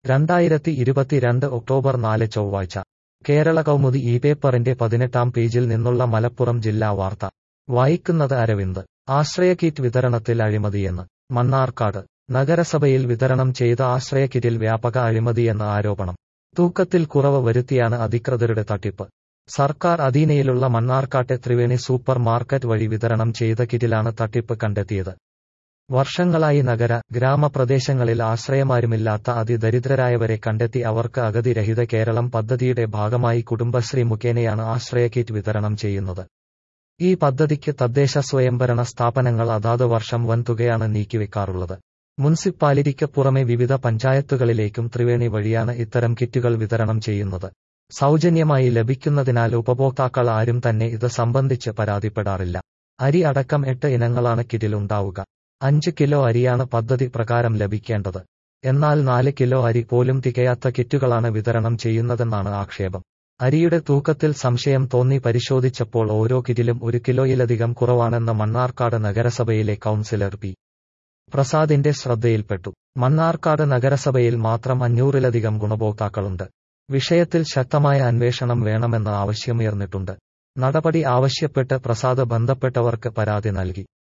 2022 October 4 ചൊവ്വാഴ്ച കേരള കൗമുദി ഈ പേപ്പറിന്റെ 18-ാം പേജിൽ നിന്നുള്ള മലപ്പുറം ജില്ലാ വാർത്ത വായിക്കുന്നത് അരവിന്ദ്. ആശ്രയ കിറ്റ് വിതരണത്തിൽ അഴിമതിയെന്ന് മണ്ണാർക്കാട്. നഗരസഭയിൽ വിതരണം ചെയ്ത ആശ്രയ കിറ്റിൽ വ്യാപക അഴിമതിയെന്ന് ആരോപണം. തൂക്കത്തിൽ കുറവ് വരുത്തിയാണ് അധികൃതരുടെ തട്ടിപ്പ്. സർക്കാർ അധീനയിലുള്ള മണ്ണാർക്കാട്ടെ ത്രിവേണി സൂപ്പർ മാർക്കറ്റ് വഴി വിതരണം ചെയ്ത കിറ്റിലാണ് തട്ടിപ്പ് കണ്ടെത്തിയത്. വർഷങ്ങളായി നഗര ഗ്രാമപ്രദേശങ്ങളിൽ ആശ്രയമാരുമില്ലാത്ത അതിദരിദ്രരായവരെ കണ്ടെത്തി അവർക്ക് അഗതി രഹിത കേരളം പദ്ധതിയുടെ ഭാഗമായി കുടുംബശ്രീ മുഖേനയാണ് ആശ്രയ കിറ്റ് വിതരണം ചെയ്യുന്നത്. ഈ പദ്ധതിക്ക് തദ്ദേശ സ്വയംഭരണ സ്ഥാപനങ്ങൾ അതാത് വർഷം വൻതുകയാണ് നീക്കിവെക്കാറുള്ളത്. മുനിസിപ്പാലിറ്റിക്ക് പുറമെ വിവിധ പഞ്ചായത്തുകളിലേക്കും ത്രിവേണി വഴിയാണ് ഇത്തരം കിറ്റുകൾ വിതരണം ചെയ്യുന്നത്. സൗജന്യമായി ലഭിക്കുന്നതിനാൽ ഉപഭോക്താക്കൾ ആരും തന്നെ ഇത് സംബന്ധിച്ച് പരാതിപ്പെടാറില്ല. അരി അടക്കം 8 ഇനങ്ങളാണ് കിറ്റിൽ ഉണ്ടാവുക. 5 കിലോ അരിയാണ് പദ്ധതി പ്രകാരം ലഭിക്കേണ്ടത്. എന്നാൽ 4 കിലോ അരി പോലും തികയാത്ത കിറ്റുകളാണ് വിതരണം ചെയ്യുന്നതെന്നാണ് ആക്ഷേപം. അരിയുടെ തൂക്കത്തിൽ സംശയം തോന്നി പരിശോധിച്ചപ്പോൾ ഓരോ കിറ്റിലും 1 കിലോയിലധികം കുറവാണെന്ന് മണ്ണാർക്കാട് നഗരസഭയിലെ കൗൺസിലർ പി. പ്രസാദിന്റെ ശ്രദ്ധയിൽപ്പെട്ടു. മണ്ണാർക്കാട് നഗരസഭയിൽ മാത്രം 500-ലധികം ഗുണഭോക്താക്കളുണ്ട്. വിഷയത്തിൽ ശക്തമായ അന്വേഷണം വേണമെന്ന ആവശ്യമുയർന്നിട്ടുണ്ട്. നടപടി ആവശ്യപ്പെട്ട് പ്രസാദ് ബന്ധപ്പെട്ടവർക്ക് പരാതി നൽകി.